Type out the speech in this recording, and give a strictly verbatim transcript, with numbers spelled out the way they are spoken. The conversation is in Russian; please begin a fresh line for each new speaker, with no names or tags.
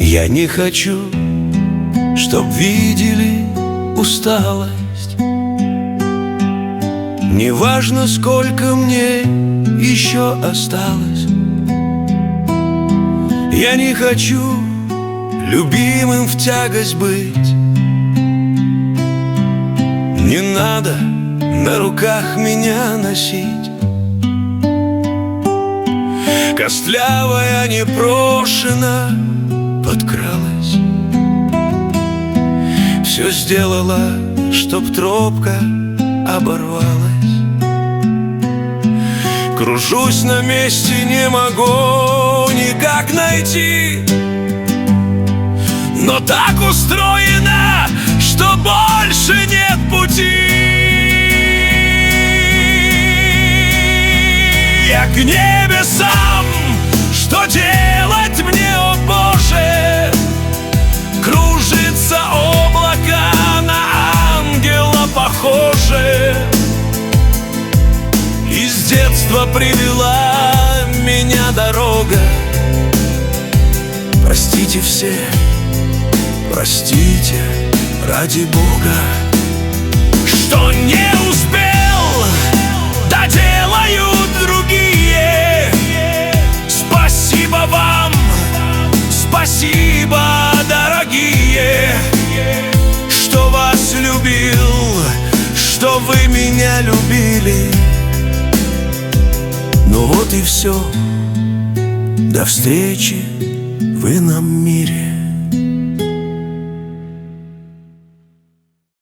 Я не хочу, чтоб видели усталость. Неважно, сколько мне еще осталось. Я не хочу любимым в тягость быть. Не надо на руках меня носить. Костлявая непрошена подкралась, все сделала, чтоб тропка оборвалась. Кружусь на месте, не могу никак найти, но так устроено, что больше нет пути. Я к небесам, что делать мне, о Боже? Кружится облако, на ангела похоже. Из детства привела меня дорога. Простите все, простите, ради Бога, что не успел, доделают другие. Спасибо вам, спасибо, дорогие, что вас любил, что вы меня любили. Ну вот и все, до встречи в ином мире.